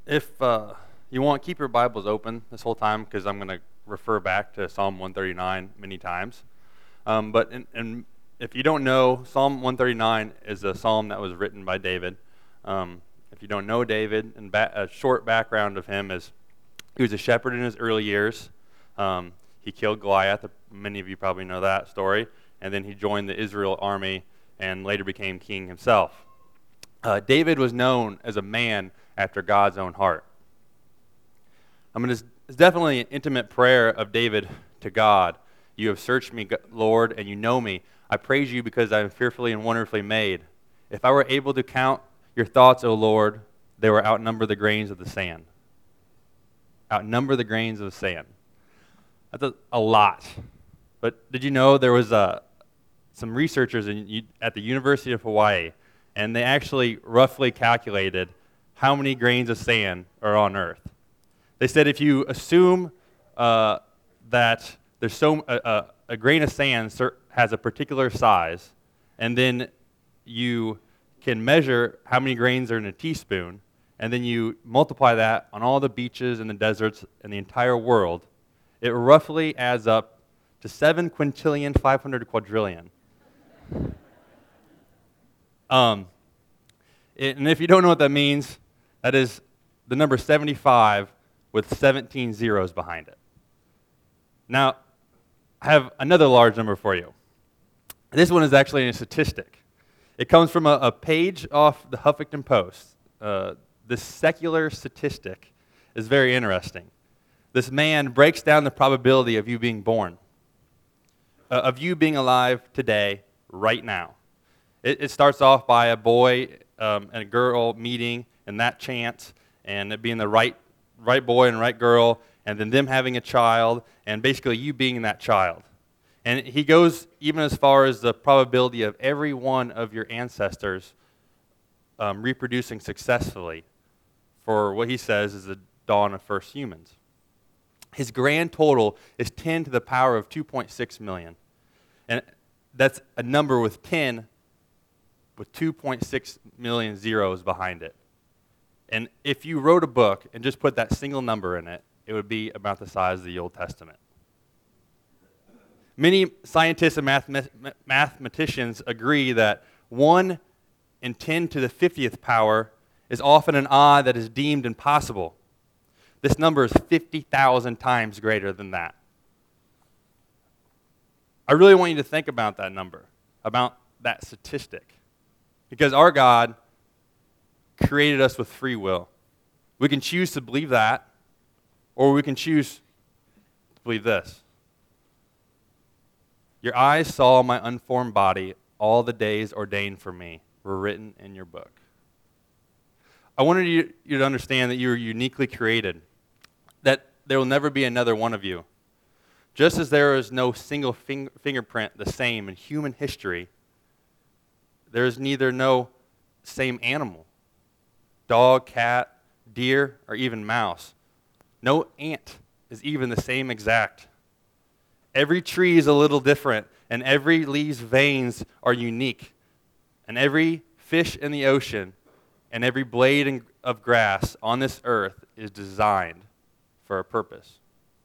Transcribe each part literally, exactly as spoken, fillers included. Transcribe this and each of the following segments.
If uh, you want, keep your Bibles open this whole time because I'm going to refer back to Psalm one thirty-nine many times. Um, but in, in, if you don't know, Psalm one thirty-nine is a psalm that was written by David. Um, if you don't know David, and ba- a short background of him is he was a shepherd in his early years. Um, he killed Goliath. Many of you probably know that story. And then he joined the Israel army and later became king himself. Uh, David was known as a man after God's own heart. I mean, it's, it's definitely an intimate prayer of David to God. You have searched me, Lord, and you know me. I praise you because I am fearfully and wonderfully made. If I were able to count your thoughts, O Lord, they would outnumber the grains of the sand. Outnumber the grains of the sand. That's a, a lot. But did you know there was uh, some researchers in, at the University of Hawaii, and they actually roughly calculated how many grains of sand are on Earth. They said if you assume uh, that there's so a, a, a grain of sand has a particular size, and then you can measure how many grains are in a teaspoon, and then you multiply that on all the beaches and the deserts in the entire world, it roughly adds up to seven quintillion, five hundred quadrillion. Um, it, and if you don't know what that means, that is the number seventy-five with seventeen zeros behind it. Now, I have another large number for you. This one is actually a statistic. It comes from a, a page off the Huffington Post. Uh, this secular statistic is very interesting. This man breaks down the probability of you being born, uh, of you being alive today, right now. It, it starts off by a boy um, and a girl meeting, and that chance, and it being the right, right boy and right girl, and then them having a child, and basically you being that child. And he goes even as far as the probability of every one of your ancestors um, reproducing successfully for what he says is the dawn of first humans. His grand total is ten to the power of two point six million. And that's a number with ten with two point six million zeros behind it. And if you wrote a book and just put that single number in it, it would be about the size of the Old Testament. Many scientists and math- mathematicians agree that one in ten to the fiftieth power is often an odd that is deemed impossible. This number is fifty thousand times greater than that. I really want you to think about that number, about that statistic. Because our God created us with free will. We can choose to believe that, or we can choose to believe this. Your eyes saw my unformed body, all the days ordained for me were written in your book. I wanted you, you to understand that you are uniquely created, that there will never be another one of you. Just as there is no single fing- fingerprint the same in human history, there is neither no same animal, dog, cat, deer, or even mouse. No ant is even the same exact. Every tree is a little different, and every leaf's veins are unique. And every fish in the ocean and every blade of grass on this earth is designed for a purpose.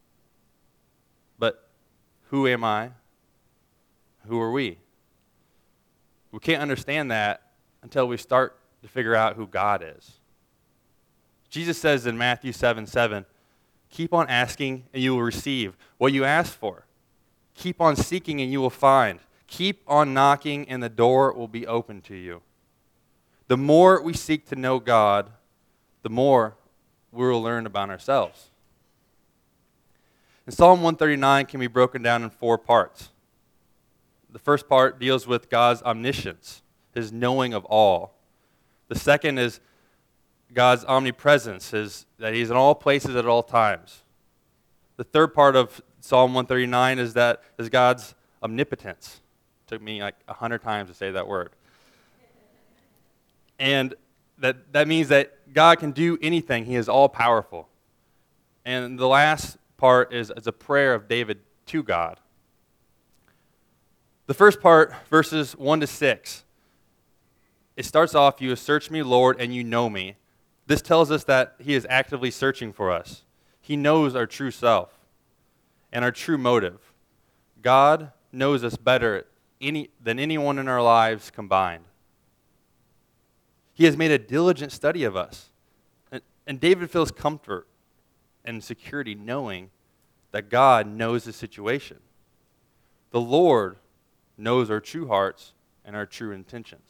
But who am I? Who are we? We can't understand that until we start to figure out who God is. Jesus says in Matthew seven seven, keep on asking and you will receive what you ask for. Keep on seeking and you will find. Keep on knocking and the door will be open to you. The more we seek to know God, the more we will learn about ourselves. And Psalm one thirty-nine can be broken down in four parts. The first part deals with God's omniscience, his knowing of all. The second is God's omnipresence, his, that he's in all places at all times. The third part of Psalm one thirty-nine is that is God's omnipotence. It took me like a hundred times to say that word. And that, that means that God can do anything. He is all-powerful. And the last part is, is a prayer of David to God. The first part, verses one to six, it starts off, you have searched me, Lord, and you know me. This tells us that he is actively searching for us. He knows our true self and our true motive. God knows us better any, than anyone in our lives combined. He has made a diligent study of us. And, and David feels comfort and security knowing that God knows the situation. The Lord knows our true hearts and our true intentions.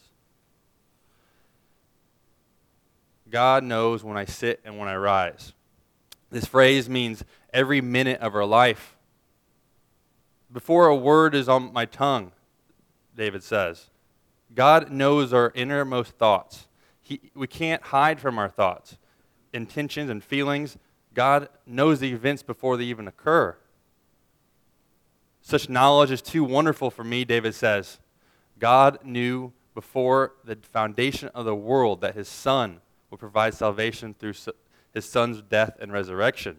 God knows when I sit and when I rise. This phrase means every minute of our life. Before a word is on my tongue, David says, God knows our innermost thoughts. He, we can't hide from our thoughts, intentions, and feelings. God knows the events before they even occur. Such knowledge is too wonderful for me, David says. God knew before the foundation of the world that his Son would provide salvation through his Son's death and resurrection.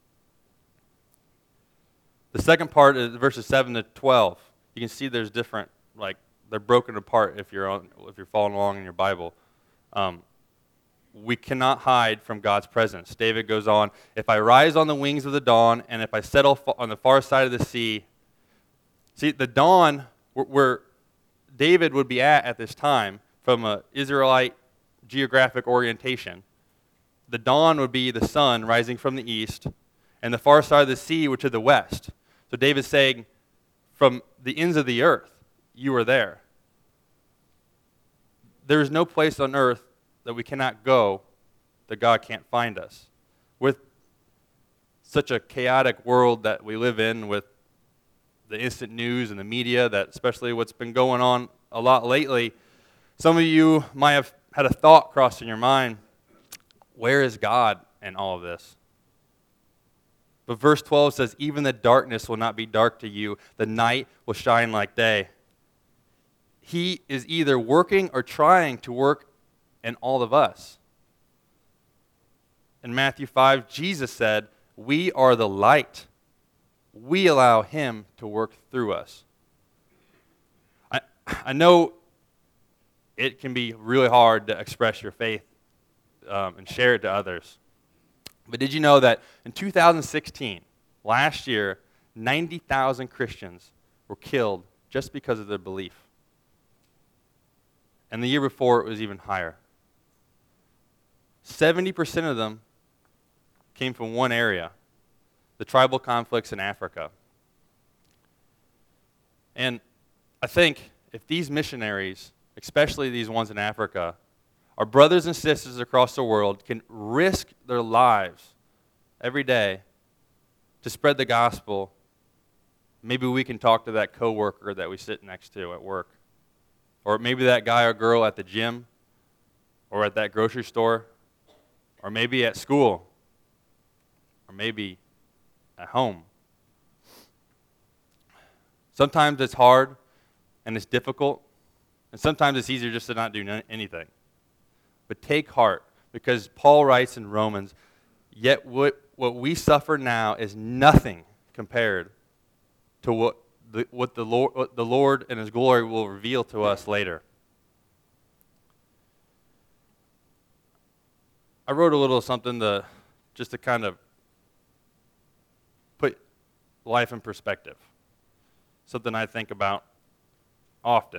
The second part is verses seven to twelve. You can see there's different, like, they're broken apart if you're on, if you're following along in your Bible. Um, we cannot hide from God's presence. David goes on, if I rise on the wings of the dawn, and if I settle on the far side of the sea. See, the dawn, where David would be at at this time, from an Israelite geographic orientation, the dawn would be the sun rising from the east, and the far side of the sea, which is the west. So David's saying, from the ends of the earth, you are there. There is no place on earth that we cannot go that God can't find us. With such a chaotic world that we live in, with the instant news and the media, that especially what's been going on a lot lately, some of you might have had a thought cross in your mind, where is God in all of this? But verse twelve says, even the darkness will not be dark to you. The night will shine like day. He is either working or trying to work in all of us. In Matthew five, Jesus said, we are the light. We allow him to work through us. I, I know it can be really hard to express your faith um, and share it to others. But did you know that in two thousand sixteen, last year, ninety thousand Christians were killed just because of their belief? And the year before, it was even higher. seventy percent of them came from one area, the tribal conflicts in Africa. And I think if these missionaries, especially these ones in Africa, our brothers and sisters across the world can risk their lives every day to spread the gospel, maybe we can talk to that coworker that we sit next to at work. Or maybe that guy or girl at the gym, or at that grocery store, or maybe at school, or maybe at home. Sometimes it's hard and it's difficult, and sometimes it's easier just to not do anything. But take heart, because Paul writes in Romans, yet what, what we suffer now is nothing compared to what the, what, the Lord, what the Lord and his glory will reveal to us later. I wrote a little something to just to kind of put life in perspective. Something I think about often.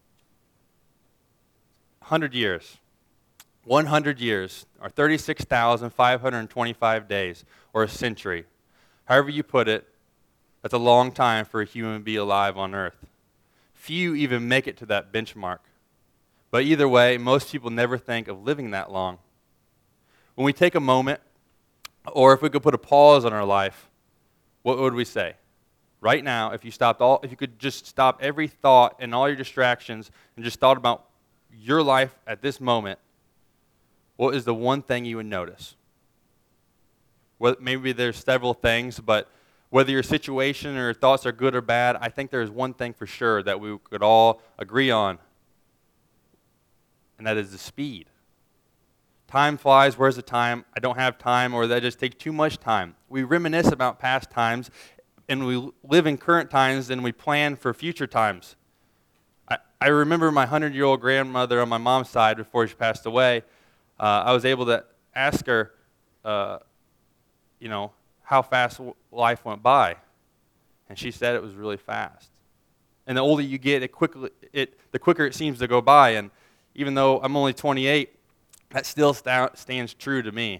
one hundred years. one hundred years, or thirty-six thousand five hundred twenty-five days, or a century. However you put it, that's a long time for a human to be alive on earth. Few even make it to that benchmark. But either way, most people never think of living that long. When we take a moment, or if we could put a pause on our life, what would we say? Right now, if you stopped all, if you could just stop every thought and all your distractions and just thought about your life at this moment, what is the one thing you would notice? Well, maybe there's several things, but whether your situation or your thoughts are good or bad, I think there's one thing for sure that we could all agree on, and that is the speed. Time flies. Where's the time? I don't have time, or that just takes too much time. We reminisce about past times, and we live in current times, and we plan for future times. I, I remember my hundred-year-old grandmother on my mom's side before she passed away. Uh, I was able to ask her, uh, you know, how fast life went by. And she said it was really fast. And the older you get, it quickly, it, the quicker it seems to go by. And even though I'm only twenty-eight, that still sta- stands true to me.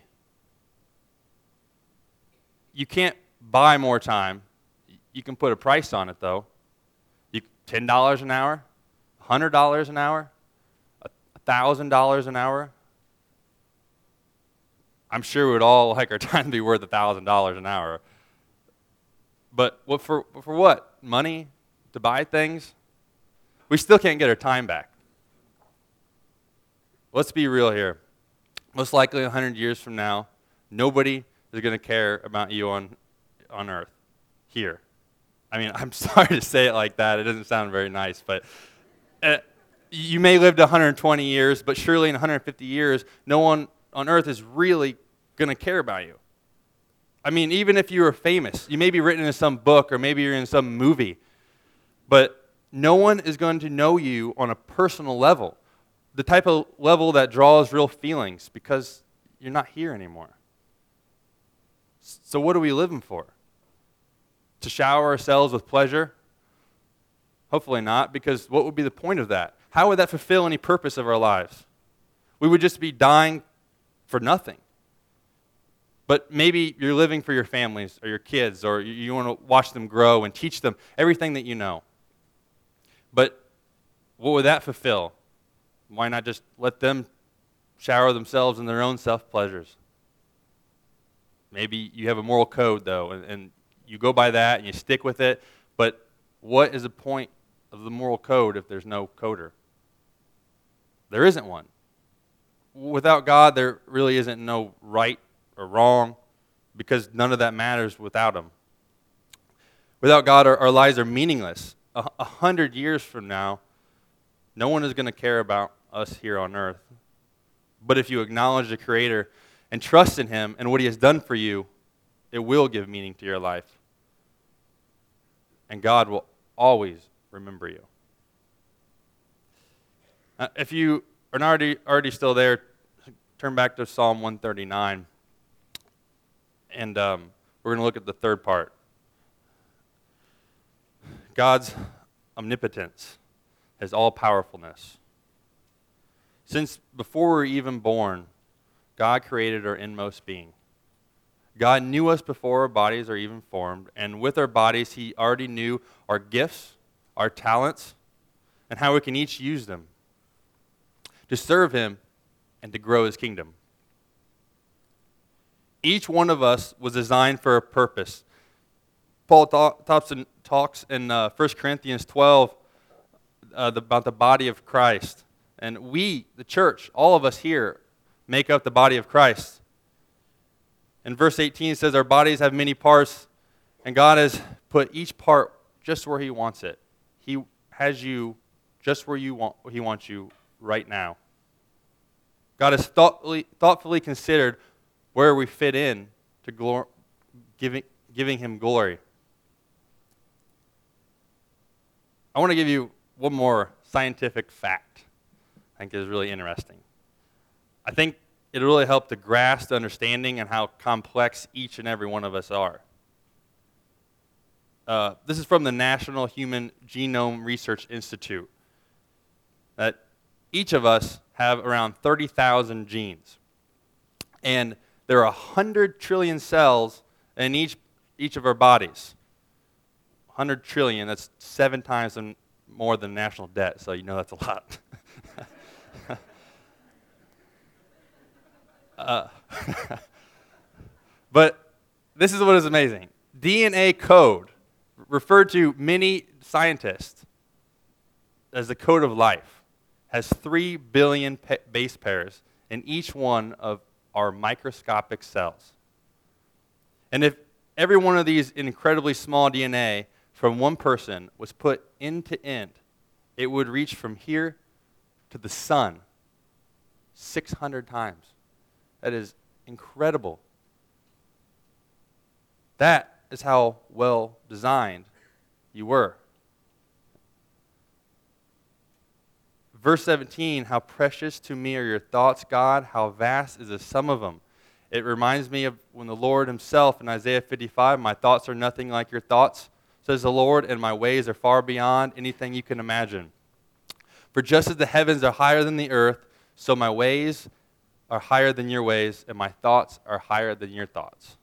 You can't buy more time. You can put a price on it, though. You, ten dollars an hour, one hundred dollars an hour, one thousand dollars an hour. I'm sure we would all like our time to be worth one thousand dollars an hour. But what for, for what? Money? To buy things? We still can't get our time back. Let's be real here. Most likely one hundred years from now, nobody is going to care about you on, on earth, here. I mean, I'm sorry to say it like that. It doesn't sound very nice, but uh, you may live to one hundred twenty years, but surely in one hundred fifty years, no one on earth is really going to care about you. I mean, even if you were famous, you may be written in some book or maybe you're in some movie, but no one is going to know you on a personal level, the type of level that draws real feelings, because you're not here anymore. So what are we living for? To shower ourselves with pleasure? Hopefully not, because what would be the point of that? How would that fulfill any purpose of our lives? We would just be dying for nothing. But maybe you're living for your families or your kids, or you, you want to watch them grow and teach them everything that you know. But what would that fulfill? Why not just let them shower themselves in their own self-pleasures? Maybe you have a moral code, though, and, and you go by that and you stick with it. But what is the point of the moral code if there's no coder? There isn't one. Without God, there really isn't no right or wrong, because none of that matters without Him. Without God, our, our lives are meaningless. A, a hundred years from now, no one is going to care about us here on earth. But if you acknowledge the Creator and trust in Him and what He has done for you, it will give meaning to your life. And God will always remember you. Uh, if you are not already, already still there, turn back to Psalm one thirty-nine. And um, we're going to look at the third part. God's omnipotence, His all-powerfulness. Since before we were even born, God created our inmost being. God knew us before our bodies are even formed, and with our bodies, He already knew our gifts, our talents, and how we can each use them to serve Him and to grow His kingdom. Each one of us was designed for a purpose. Paul talks in, talks in uh, First Corinthians twelve uh, about the body of Christ. And we, the church, all of us here, make up the body of Christ. In verse eighteen, it says, our bodies have many parts, and God has put each part just where He wants it. He has you just where you want, He wants you right now. God has thoughtfully, thoughtfully considered where we fit in to glor- giving, giving Him glory. I want to give you one more scientific fact I think is really interesting. I think it really helped to grasp the understanding and how complex each and every one of us are. Uh, this is from the National Human Genome Research Institute. That each of us have around thirty thousand genes. And there are one hundred trillion cells in each, each of our bodies. one hundred trillion, that's seven times more than national debt, so you know that's a lot. uh, but this is what is amazing. D N A code, referred to many scientists as the code of life, has three billion pa- base pairs in each one of our microscopic cells. And if every one of these incredibly small D N A from one person was put end to end, it would reach from here to the sun six hundred times. That is incredible. That is how well designed you were. Verse seventeen, how precious to me are your thoughts, God, how vast is the sum of them. It reminds me of when the Lord himself in Isaiah fifty-five, my thoughts are nothing like your thoughts, says the Lord, and my ways are far beyond anything you can imagine. For just as the heavens are higher than the earth, so my ways are higher than your ways, and my thoughts are higher than your thoughts.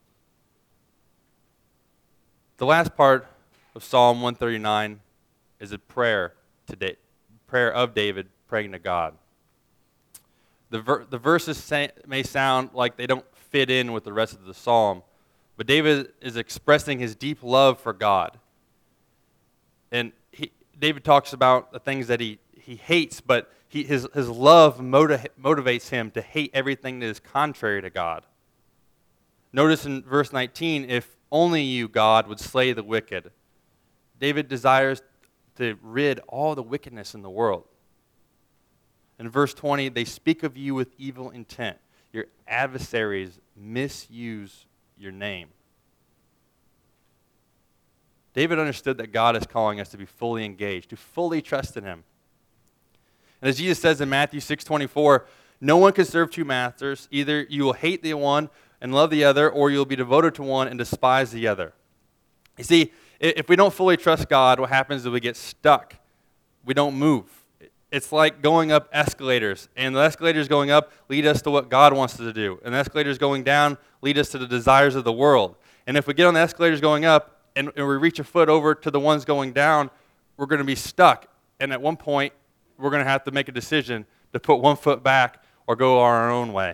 The last part of Psalm one thirty-nine is a prayer to da- prayer of David praying to God. The, ver- the verses say- may sound like they don't fit in with the rest of the psalm, but David is expressing his deep love for God. And he, David talks about the things that he, he hates, but he, his, his love motiv- motivates him to hate everything that is contrary to God. Notice in verse nineteen, if only you, God, would slay the wicked. David desires to rid all the wickedness in the world. In verse twenty, they speak of you with evil intent. Your adversaries misuse your name. David understood that God is calling us to be fully engaged, to fully trust in him. And as Jesus says in Matthew six twenty-four, no one can serve two masters. Either you will hate the one and love the other, or you'll be devoted to one and despise the other. You see, if we don't fully trust God, what happens is we get stuck. We don't move. It's like going up escalators, and the escalators going up lead us to what God wants us to do, and the escalators going down lead us to the desires of the world. And if we get on the escalators going up and, and we reach a foot over to the ones going down, we're going to be stuck. And at one point, we're going to have to make a decision to put one foot back or go our own way.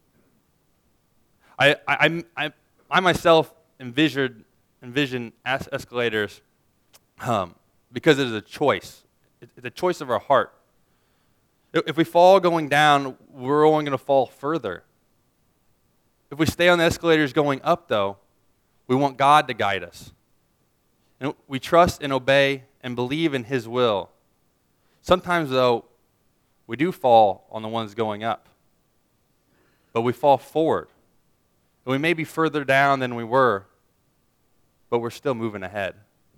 I, I, I, I myself envisioned, envision es- escalators um, because it is a choice. It's a choice of our heart. If we fall going down, we're only going to fall further. If we stay on the escalators going up, though, we want God to guide us. And we trust and obey and believe in his will. Sometimes, though, we do fall on the ones going up. But we fall forward. And we may be further down than we were, but we're still moving ahead.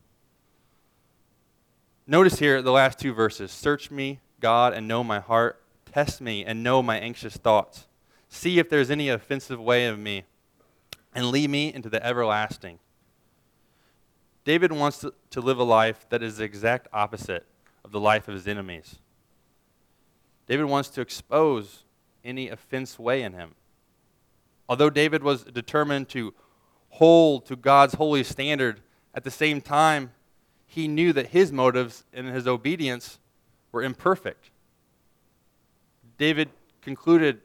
Notice here the last two verses. Search me, God, and know my heart. Test me and know my anxious thoughts. See if there's any offensive way of me, and lead me into the everlasting. David wants to, to live a life that is the exact opposite of the life of his enemies. David wants to expose any offense way in him. Although David was determined to hold to God's holy standard, at the same time, he knew that his motives and his obedience were imperfect. David concluded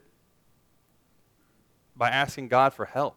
by asking God for help.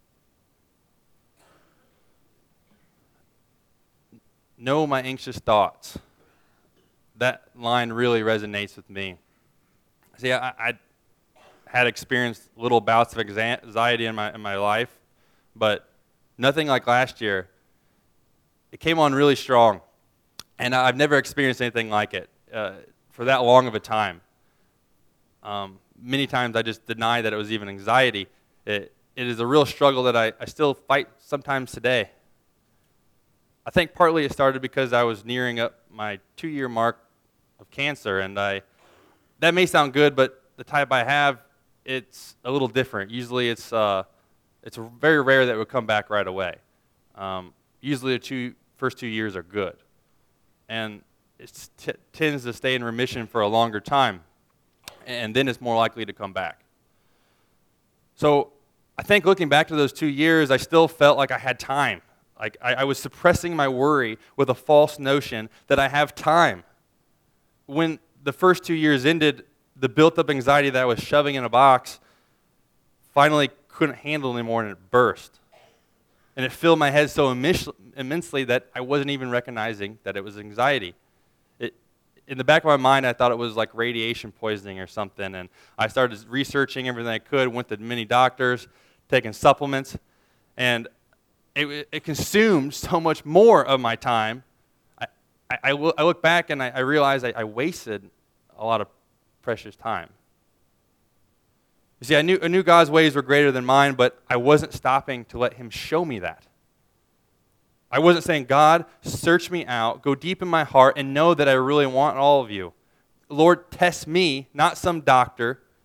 Know my anxious thoughts. That line really resonates with me. See, I, I had experienced little bouts of anxiety in my in my life, but nothing like last year. It came on really strong, and I've never experienced anything like it uh, for that long of a time. Um, many times I just deny that it was even anxiety. It, it is a real struggle that I, I still fight sometimes today. I think partly it started because I was nearing up my two-year mark of cancer, and I that may sound good, but the type I have, it's a little different. Usually it's uh, it's very rare that it would come back right away. Um, usually the two, first two years are good, and it t- tends to stay in remission for a longer time, and then it's more likely to come back. So I think looking back to those two years, I still felt like I had time. Like I, I was suppressing my worry with a false notion that I have time. When the first two years ended, the built-up anxiety that I was shoving in a box finally couldn't handle anymore, and it burst. And it filled my head so immensely that I wasn't even recognizing that it was anxiety. It, in the back of my mind, I thought it was like radiation poisoning or something, and I started researching everything I could, went to many doctors, taking supplements, and it, it consumed so much more of my time. I, I, I look back and I, I realize I, I wasted a lot of precious time. You see, I knew, I knew God's ways were greater than mine, but I wasn't stopping to let him show me that. I wasn't saying, God, search me out, go deep in my heart, and know that I really want all of you. Lord, test me, not some doctor.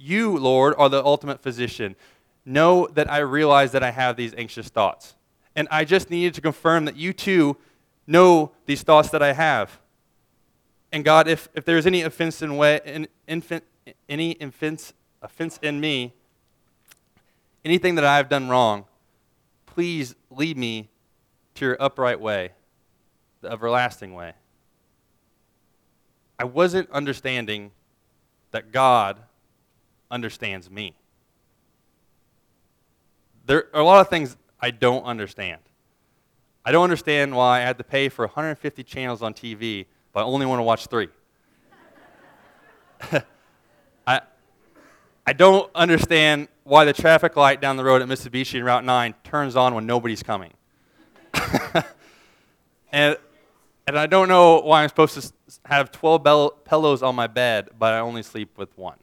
you, Lord, are the ultimate physician. Know that I realize that I have these anxious thoughts. And I just needed to confirm that you too know these thoughts that I have. And God, if, if there's any offense in way, in, infant, any offense, offense in me, anything that I've done wrong, please lead me to your upright way, the everlasting way. I wasn't understanding that God understands me. There are a lot of things I don't understand. I don't understand why I had to pay for one hundred fifty channels on T V, but I only want to watch three. I, I don't understand why the traffic light down the road at Mitsubishi and Route nine turns on when nobody's coming. and, and I don't know why I'm supposed to have twelve bell- pillows on my bed, but I only sleep with one.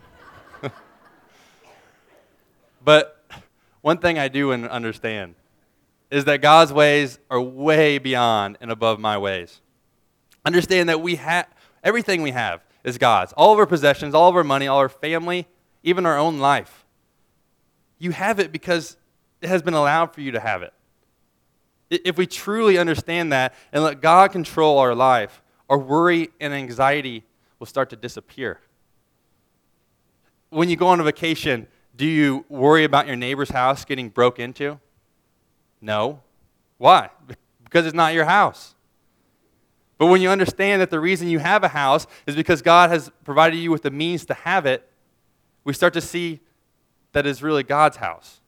But one thing I do understand is that God's ways are way beyond and above my ways. Understand that we have everything we have is God's. All of our possessions, all of our money, all our family, even our own life. You have it because it has been allowed for you to have it. If we truly understand that and let God control our life, our worry and anxiety will start to disappear. When you go on a vacation, do you worry about your neighbor's house getting broke into? No. Why? Because it's not your house. But when you understand that the reason you have a house is because God has provided you with the means to have it, we start to see that it's really God's house.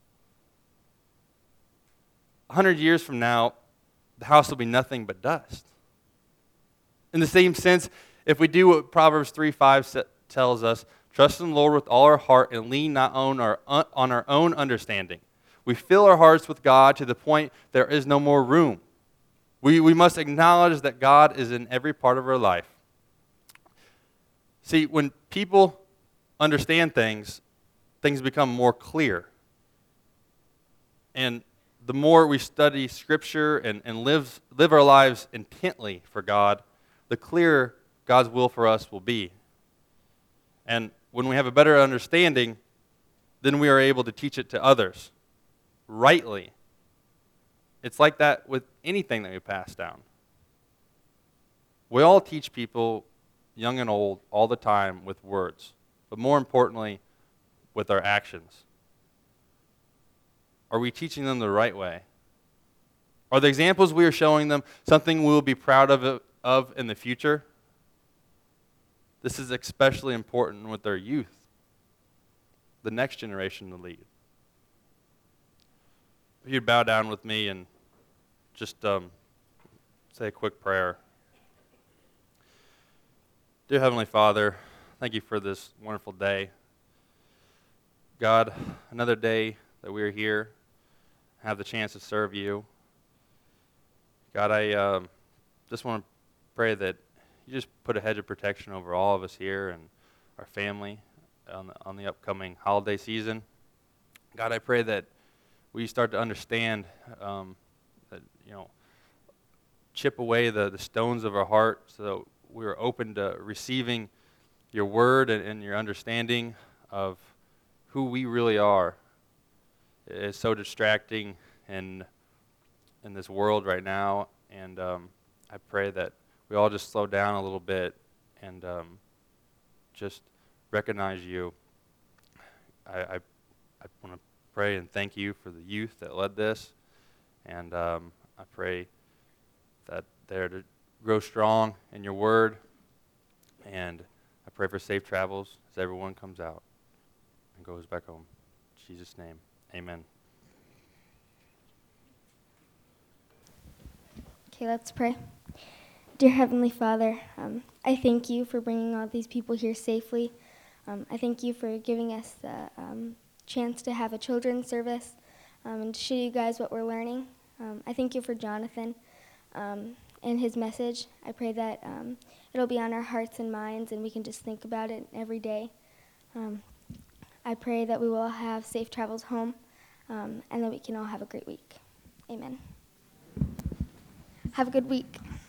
A hundred years from now, the house will be nothing but dust. In the same sense, if we do what Proverbs three five tells us, trust in the Lord with all our heart and lean not on our, on our own understanding. We fill our hearts with God to the point there is no more room. We, we must acknowledge that God is in every part of our life. See, when people understand things, things become more clear. And the more we study Scripture and, and live, live our lives intently for God, the clearer God's will for us will be. And when we have a better understanding, then we are able to teach it to others rightly. It's like that with anything that we pass down. We all teach people, young and old, all the time with words, but more importantly, with our actions. Are we teaching them the right way? Are the examples we are showing them something we will be proud of, of in the future? This is especially important with their youth, the next generation to lead. If you'd bow down with me and just um, say a quick prayer. Dear Heavenly Father, thank you for this wonderful day. God, another day that we are here, have the chance to serve you. God, I um, just want to pray that you just put a hedge of protection over all of us here and our family on the, on the upcoming holiday season. God, I pray that we start to understand um, that, you know, chip away the, the stones of our heart so that we are open to receiving your word and, and your understanding of who we really are. It's so distracting in, in this world right now, and um, I pray that we all just slow down a little bit and um, just recognize you. I, I, I want to pray and thank you for the youth that led this, and um, I pray that they're to grow strong in your word, and I pray for safe travels as everyone comes out and goes back home. In Jesus' name, amen. Okay, let's pray. Dear Heavenly Father, um, I thank you for bringing all these people here safely. Um, I thank you for giving us the um, chance to have a children's service um, and to show you guys what we're learning. Um, I thank you for Jonathan um, and his message. I pray that um, it'll be on our hearts and minds and we can just think about it every day. Um, I pray that we will have safe travels home um, and that we can all have a great week. Amen. Have a good week.